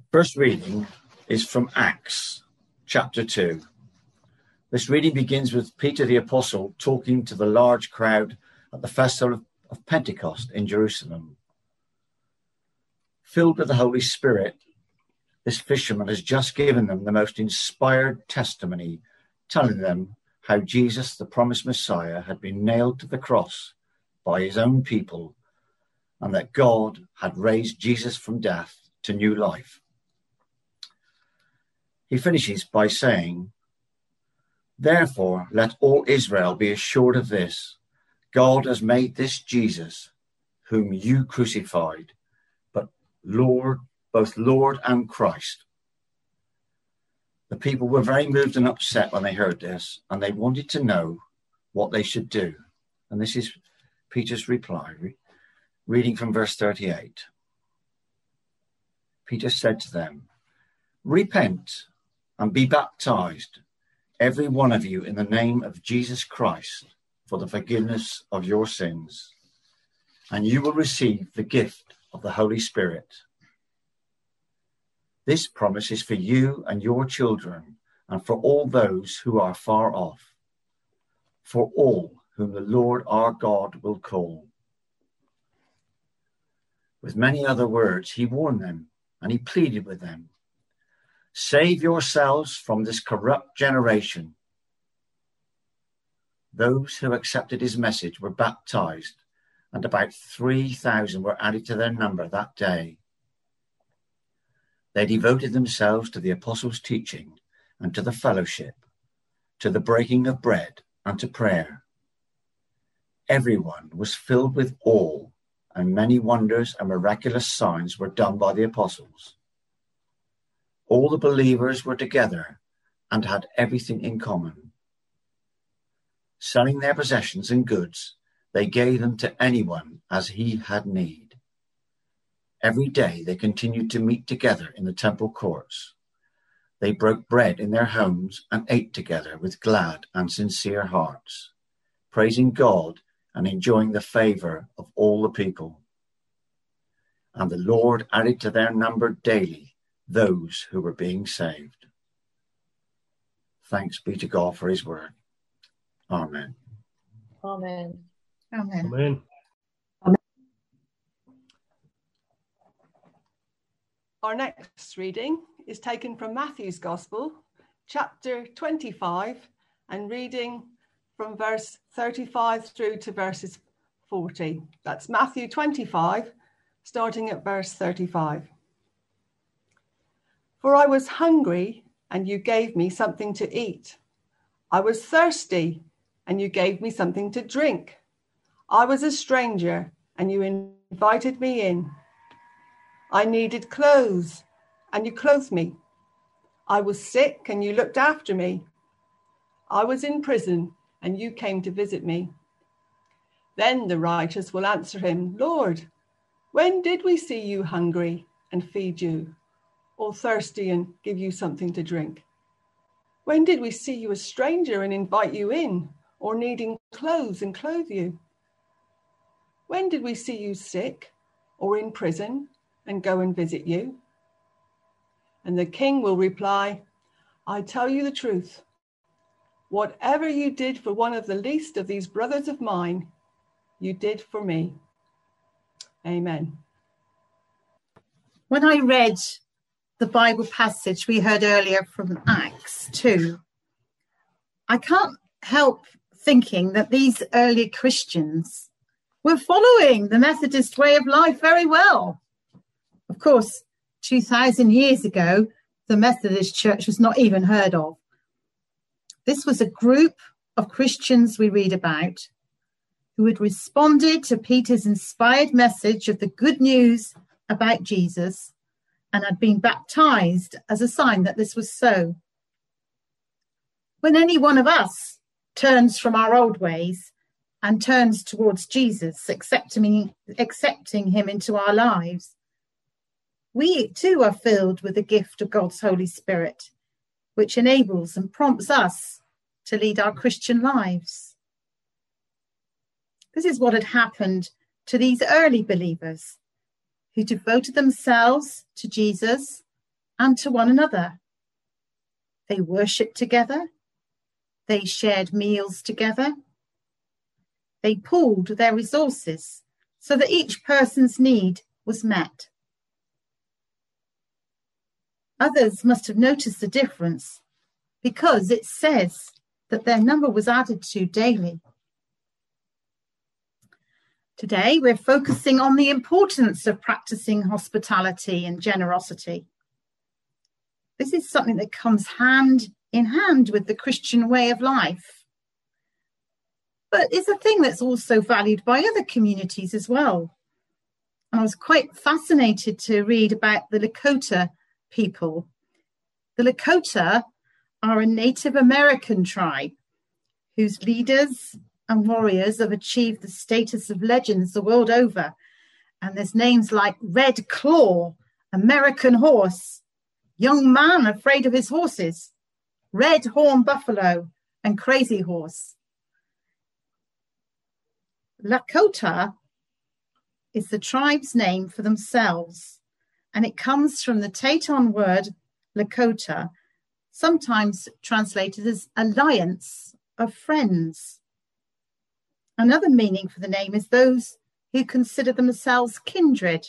First reading is from Acts chapter 2. This reading begins with Peter the Apostle talking to the large crowd at the festival of Pentecost in Jerusalem. Filled with the Holy Spirit, this fisherman has just given them the most inspired testimony, telling them how Jesus, the promised Messiah, had been nailed to the cross by his own people, and that God had raised Jesus from death to new life. He finishes by saying, "Therefore, let all Israel be assured of this. God has made this Jesus, whom you crucified, but both Lord and Christ." The people were very moved and upset when they heard this, and they wanted to know what they should do. And this is Peter's reply, reading from verse 38. Peter said to them, "Repent and be baptized, every one of you, in the name of Jesus Christ, for the forgiveness of your sins, and you will receive the gift of the Holy Spirit. This promise is for you and your children, and for all those who are far off, for all whom the Lord our God will call." With many other words, he warned them, and he pleaded with them, "Save yourselves from this corrupt generation." Those who accepted his message were baptized, and about 3,000 were added to their number that day. They devoted themselves to the apostles' teaching and to the fellowship, to the breaking of bread and to prayer. Everyone was filled with awe, and many wonders and miraculous signs were done by the apostles. All the believers were together and had everything in common. Selling their possessions and goods, they gave them to anyone as he had need. Every day they continued to meet together in the temple courts. They broke bread in their homes and ate together with glad and sincere hearts, praising God and enjoying the favor of all the people. And the Lord added to their number daily those who were being saved. Thanks be to God for his word. Amen. Amen. Amen. Amen. Our next reading is taken from Matthew's Gospel, chapter 25, and reading from verse 35 through to verses 40. That's Matthew 25, starting at verse 35. "For I was hungry, and you gave me something to eat. I was thirsty, and you gave me something to drink. I was a stranger, and you invited me in. I needed clothes, and you clothed me. I was sick, and you looked after me. I was in prison, and you came to visit me." Then the righteous will answer him, "Lord, when did we see you hungry and feed you, or thirsty and give you something to drink? When did we see you a stranger and invite you in, or needing clothes and clothe you? When did we see you sick or in prison and go and visit you?" And the king will reply, "I tell you the truth. Whatever you did for one of the least of these brothers of mine, you did for me." Amen. When I read the Bible passage we heard earlier from Acts 2, I can't help thinking that these early Christians were following the Methodist way of life very well. Of course, 2,000 years ago, the Methodist Church was not even heard of. This was a group of Christians we read about who had responded to Peter's inspired message of the good news about Jesus and had been baptized as a sign that this was so. When any one of us turns from our old ways and turns towards Jesus, accepting him into our lives, we too are filled with the gift of God's Holy Spirit, which enables and prompts us to lead our Christian lives. This is what had happened to these early believers who devoted themselves to Jesus and to one another. They worshipped together. They shared meals together. They pooled their resources so that each person's need was met. Others must have noticed the difference because it says that their number was added to daily. Today, we're focusing on the importance of practicing hospitality and generosity. This is something that comes hand in hand with the Christian way of life. But it's a thing that's also valued by other communities as well. And I was quite fascinated to read about the Lakota people. The Lakota are a Native American tribe whose leaders and warriors have achieved the status of legends the world over. And there's names like Red Claw, American Horse, Young Man Afraid of His Horses, Red Horn Buffalo, and Crazy Horse. Lakota is the tribe's name for themselves, and it comes from the Teton word Lakota, sometimes translated as alliance of friends. Another meaning for the name is those who consider themselves kindred.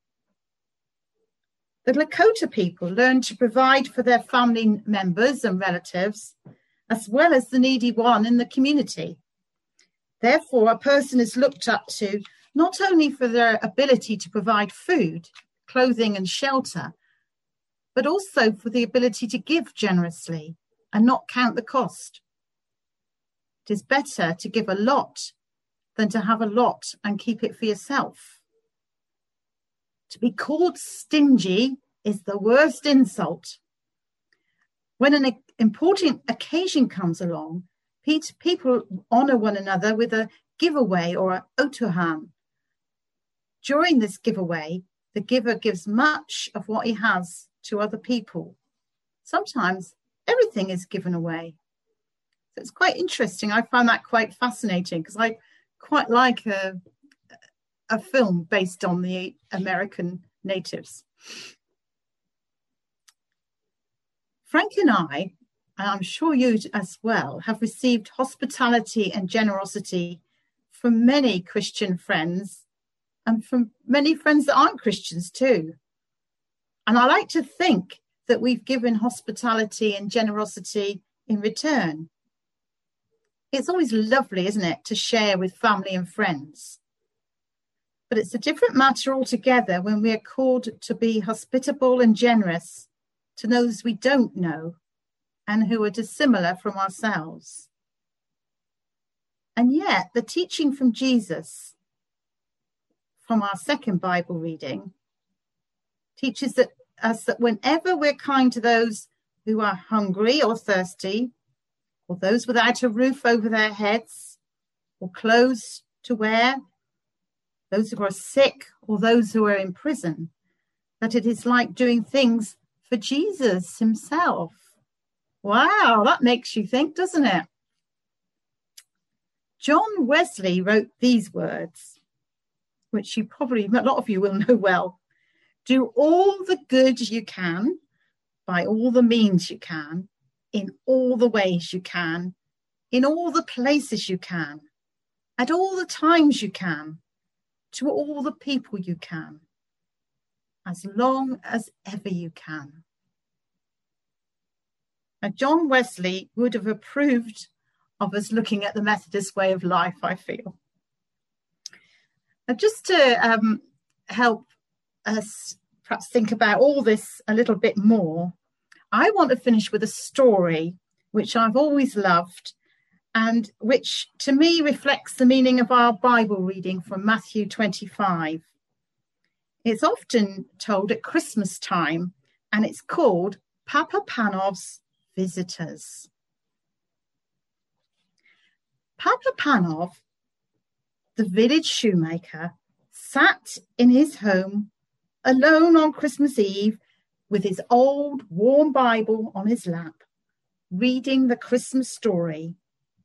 The Lakota people learned to provide for their family members and relatives, as well as the needy one in the community. Therefore, a person is looked up to not only for their ability to provide food, clothing, and shelter, but also for the ability to give generously and not count the cost. It is better to give a lot than to have a lot and keep it for yourself. To be called stingy is the worst insult. When an important occasion comes along, people honour one another with a giveaway or an otohan. During this giveaway, the giver gives much of what he has to other people. Sometimes everything is given away. So it's quite interesting. I find that quite fascinating because I quite like a film based on the American natives. Frank and I, and I'm sure you as well, have received hospitality and generosity from many Christian friends and from many friends that aren't Christians too. And I like to think that we've given hospitality and generosity in return. It's always lovely, isn't it, to share with family and friends. But it's a different matter altogether when we are called to be hospitable and generous to those we don't know and who are dissimilar from ourselves. And yet, the teaching from Jesus, from our second Bible reading, teaches us that whenever we're kind to those who are hungry or thirsty, or those without a roof over their heads, or clothes to wear, those who are sick, or those who are in prison, that it is like doing things for Jesus himself. Wow, that makes you think, doesn't it? John Wesley wrote these words, which a lot of you will know well. Do all the good you can, by all the means you can, in all the ways you can, in all the places you can, at all the times you can, to all the people you can, as long as ever you can. Now, John Wesley would have approved of us looking at the Methodist way of life, I feel. Now, just to help us perhaps think about all this a little bit more, I want to finish with a story which I've always loved and which to me reflects the meaning of our Bible reading from Matthew 25. It's often told at Christmas time, and it's called Papa Panov's Visitors. Papa Panov, the village shoemaker, sat in his home alone on Christmas Eve with his old warm Bible on his lap, reading the Christmas story.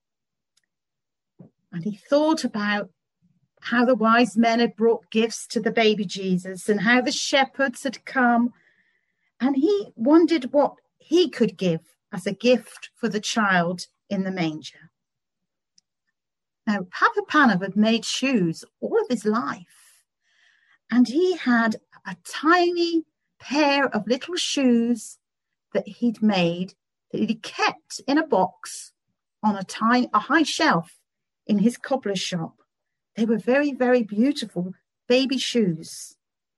And he thought about how the wise men had brought gifts to the baby Jesus and how the shepherds had come and he wondered what he could give as a gift for the child in the manger. Now, Papa Panov had made shoes all of his life, and he had a tiny pair of little shoes that he'd made, that he'd kept in a box on a high shelf in his cobbler's shop. They were very, very beautiful baby shoes.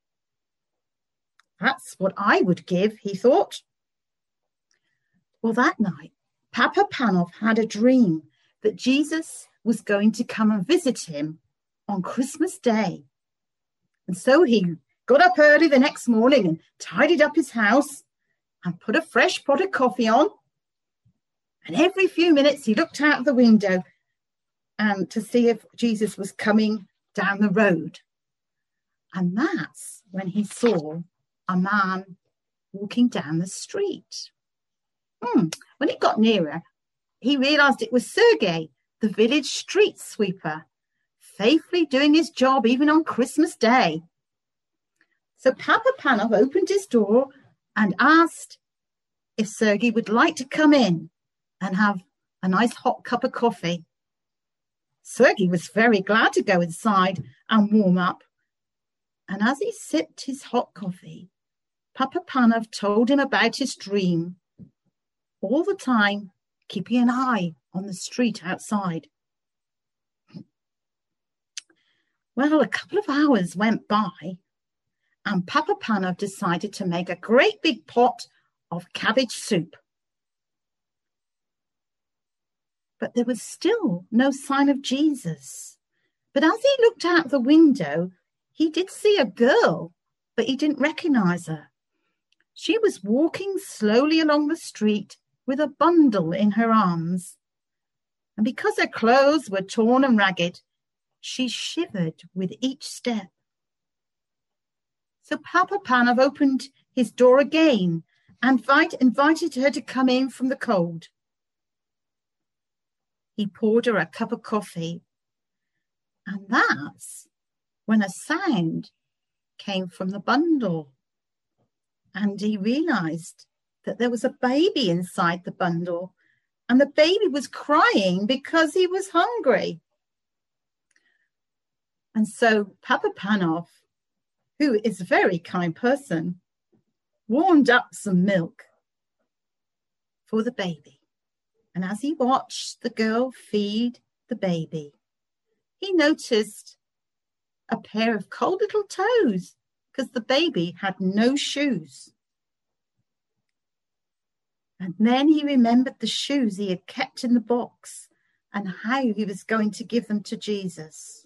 That's what I would give, he thought. Well, that night, Papa Panov had a dream that Jesus was going to come and visit him on Christmas Day. And so he got up early the next morning and tidied up his house and put a fresh pot of coffee on. And every few minutes he looked out of the window and to see if Jesus was coming down the road. And that's when he saw a man walking down the street. When he got nearer, he realized it was Sergei, the village street sweeper, faithfully doing his job even on Christmas Day. So Papa Panov opened his door and asked if Sergei would like to come in and have a nice hot cup of coffee. Sergei was very glad to go inside and warm up. And as he sipped his hot coffee, Papa Panov told him about his dream, all the time keeping an eye on the street outside. Well, a couple of hours went by, and Papa Panov decided to make a great big pot of cabbage soup. But there was still no sign of Jesus. But as he looked out the window, he did see a girl, but he didn't recognize her. She was walking slowly along the street with a bundle in her arms. And because her clothes were torn and ragged, she shivered with each step. So Papa Panov opened his door again and invited her to come in from the cold. He poured her a cup of coffee, and that's when a sound came from the bundle. And he realized that there was a baby inside the bundle, and the baby was crying because he was hungry. And so Papa Panov, who is a very kind person, warmed up some milk for the baby. And as he watched the girl feed the baby, he noticed a pair of cold little toes because the baby had no shoes. And then he remembered the shoes he had kept in the box and how he was going to give them to Jesus.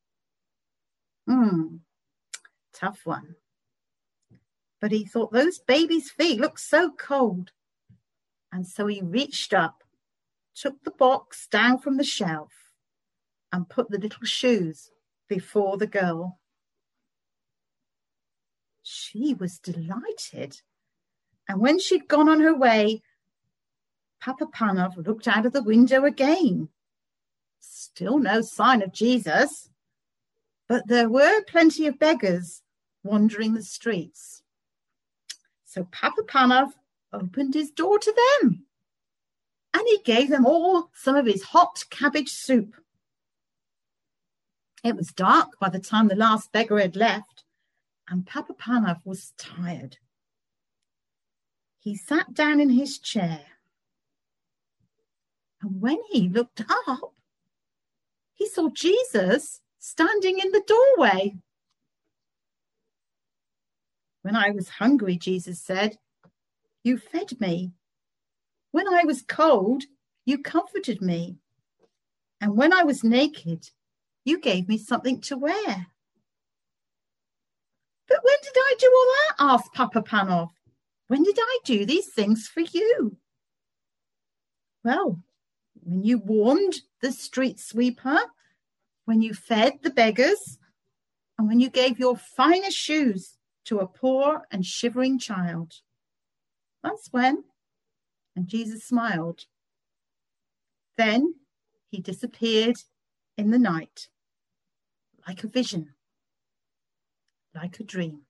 Tough one. But he thought those baby's feet looked so cold. And so he reached up, took the box down from the shelf, and put the little shoes before the girl. She was delighted. And when she'd gone on her way, Papa Panov looked out of the window again. Still no sign of Jesus, but there were plenty of beggars wandering the streets. So Papa Panov opened his door to them, and he gave them all some of his hot cabbage soup. It was dark by the time the last beggar had left, and Papa Panov was tired. He sat down in his chair, and when he looked up, he saw Jesus standing in the doorway. When I was hungry, Jesus said, you fed me. When I was cold, you comforted me. And when I was naked, you gave me something to wear. But when did I do all that? Asked Papa Panov. When did I do these things for you? Well, when you warmed the street sweeper, when you fed the beggars, and when you gave your finest shoes to a poor and shivering child. That's when. And Jesus smiled. Then he disappeared in the night, like a vision, like a dream.